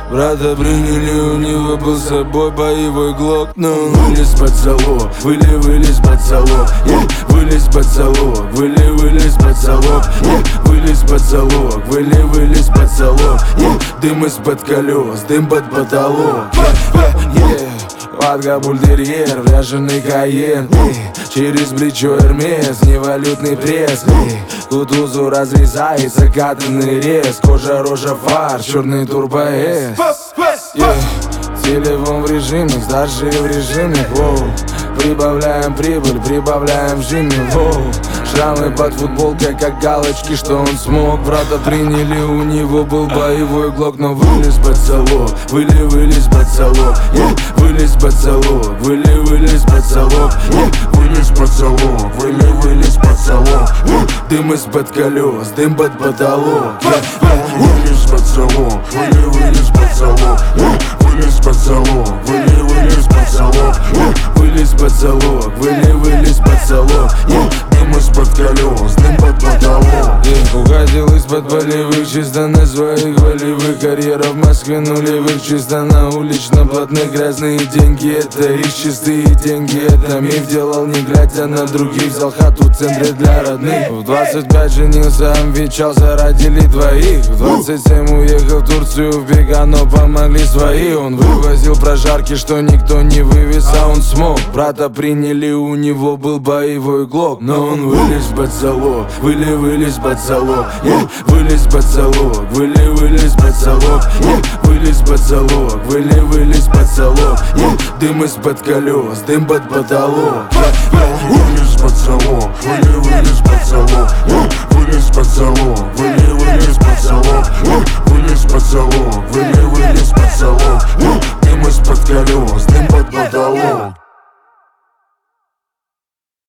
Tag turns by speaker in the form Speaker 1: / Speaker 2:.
Speaker 1: Брата приняли, у него был с собой боевой глок. Но он вылез под залог, вылез под залог, вылез под залог, вылез под залог, вылез под залог, вылез под залог, дым из-под колес, дым под потолок. Ватга бультерьер, ряженый каен, через плечо Эрмес, невалютный пресс. Кутузу разрезает закатанный рез, кожа, рожа, фар, черный турбо-эс. Телефон в режиме, старшие в режиме, воу. Прибавляем прибыль, прибавляем жимми, воу. Шрамы под футболкой, как галочки, что он смог. Брата приняли, у него был боевой глок. Но вылез под залог, вылез под залог, вылез под залог, вылез под залог, вылез под залог, вылез под залог, дым из-под колес, дым под потолок. Вылез под залог, вылез под залог, вылез под залог, вылез под залог, вылез под залог, вылез под залог, дым из-под колес, дым под потолок. Уходил из-под полевых чисто на своих волевых. Карьера в Москве нулевых, чисто на улично-платных. Грязные деньги, это их чистые деньги. Это миф, делал не глядя на других. Взял хату в центре для родных. В 25 женился, обвенчался, родили двоих. В 27 уехал в Турцию в бега, но помогли свои. Он вывозил прожарки, что никто не вывез, а он смог. Брата приняли, у него был боевой глок. Но он вылез под залог, вылез под залог, вылез под залог, вылез под залог, вылез под залог, вылез под залог, дым из-под колес, дым под потолок. Вылез под залог, вылез под залог, вылез под залог, вылез под залог, вылез под залог, вылез под залог, дым из-под колес, дым под потолок.